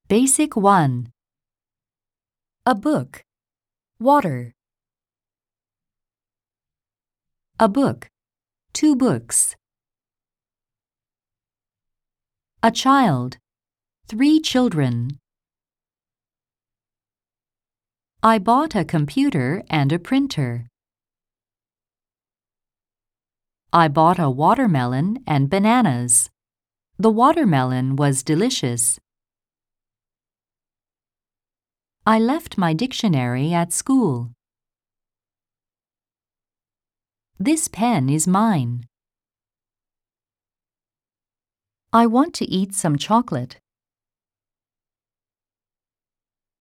Basic 1. A book. Water. A book. 2 books. A child. 3 children. I bought a computer and a printer. I bought a watermelon and bananas. The watermelon was delicious. I left my dictionary at school. This pen is mine. I want to eat some chocolate.